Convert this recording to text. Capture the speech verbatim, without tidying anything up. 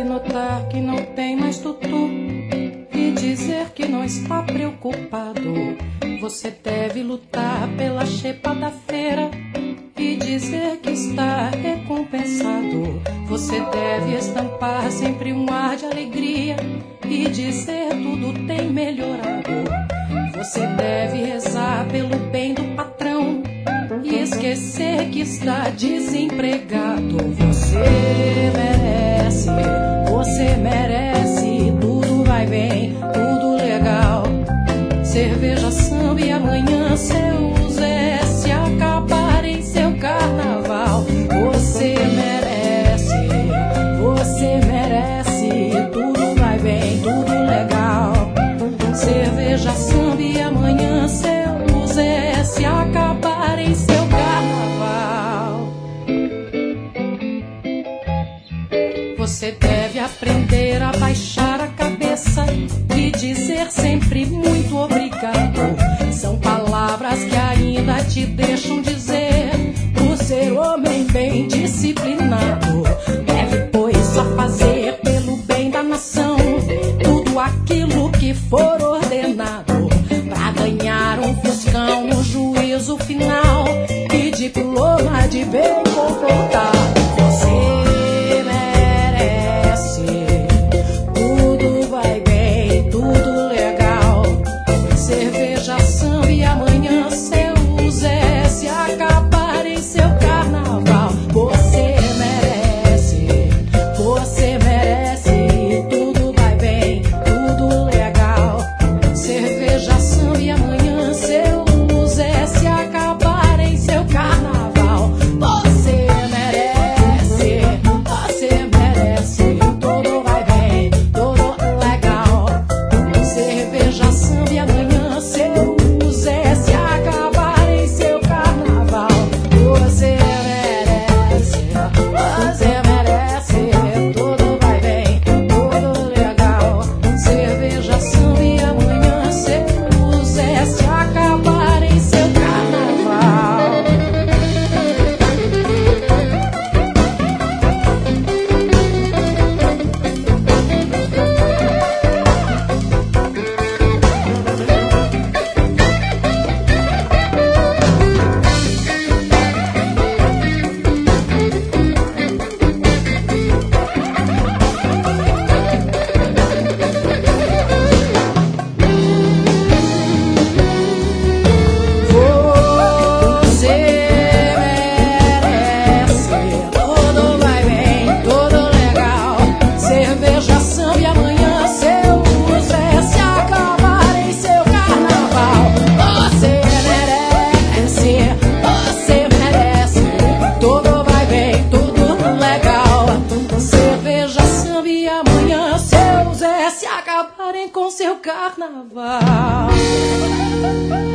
notar que não tem mais tutu e dizer que não está preocupado. Você deve lutar pela xepa da feira e dizer que está recompensado. Você deve estampar sempre um ar de alegria e dizer tudo tem melhorado. Você deve rezar pelo bem do patrão e esquecer que está desempregado. Você merece, você merece, tudo vai bem, tudo legal. Cerveja, samba e amanhã seu Zé se acabar em seu carnaval. Você merece, você merece, tudo vai bem, tudo legal. Cerveja, samba e amanhã seu Zé se acabar em seu carnaval. Você deve aprender a baixar a cabeça e dizer sempre muito obrigado. São palavras que ainda te deixam dizer por ser homem bem disciplinado. Deve, pois, a fazer pelo bem da nação tudo aquilo que for ordenado, pra ganhar um fuscão no juízo final e diploma de bem comportado. Você merece, tudo vai bem, tudo legal. Cerveja, samba e amanhã seu Zé se acabar em seu carnaval. Você merece, você merece, tudo vai bem, tudo legal. Cerveja, samba e amanhã seu Zé se acabar em seu carnaval. Você merece, você merece, tudo vai bem, tudo legal. Cerveja, samba e amanhã seu Zé se acabar em seu carnaval. Você merece, você merece, tudo vai bem, tudo legal. Cerveja, samba e amanhã seu Zé se acabar em seu carnaval. Você merece, tudo vai bem, tudo legal. Cerveja, samba e amanhã seu Zé se acabar em seu carnaval. Você merece, você merece, tudo vai bem, tudo legal. Cerveja, samba e amanhã seu Zé se acabarem com seu carnaval.